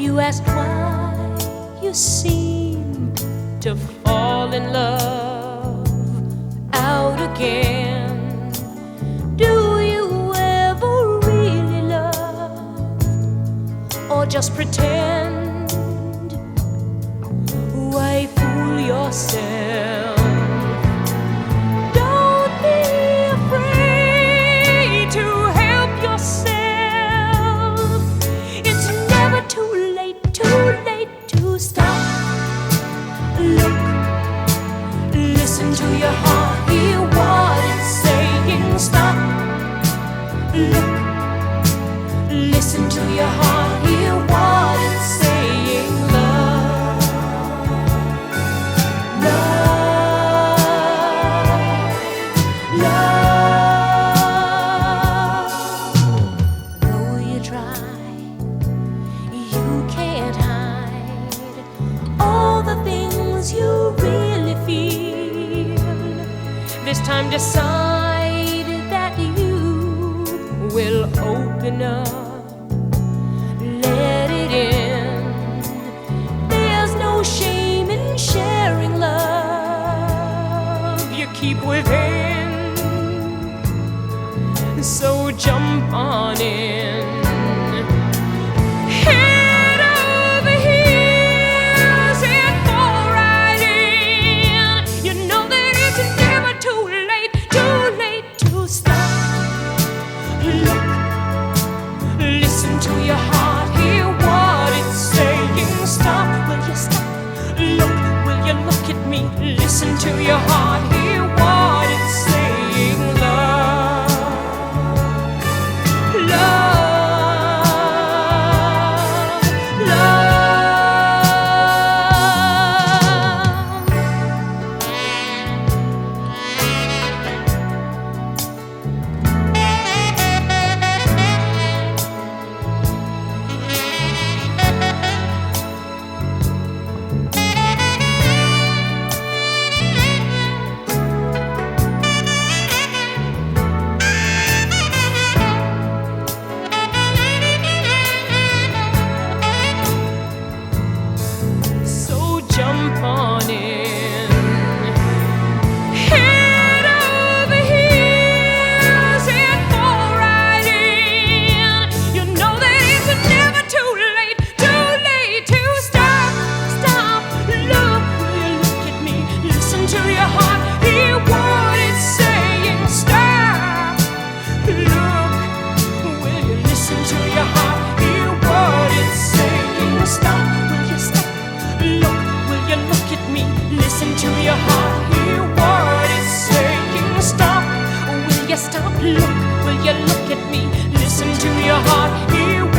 You asked why you seem to fall in love out again. Do you ever really love, or just pretend? Why fool yourself? Don't be afraid to help yourself. It's never too late to stop. Look, listen to your heart, hear what it's saying. Stop. Look, listen to your heart, hear what it's saying. Love, love, love. Though you try, you can't hide all the things you really feel. This time decide that you will open up, let it in. There's no shame in sharing love you keep within. So jump on in. Head over heels and fall right in. You know that it's never too late to stop. Look, listen to your heart, hear what it's saying. Stop, will you stop? Look, will you look at me? Listen to your heart, hear what it's saying. Love, love, love. So jump on in. Head over heels and fall right in. You know that it's never too late to stop. Stop. Look, will you look at me? Listen to your heart, hear what it's saying. Stop. Look, will you listen to your heart, hear what it's saying. Stop. Will you stop? Look, will you look at me? Listen to your heart, hear what it's saying. Stop. Will you stop? Look, will you look at me? Listen to your heart, hear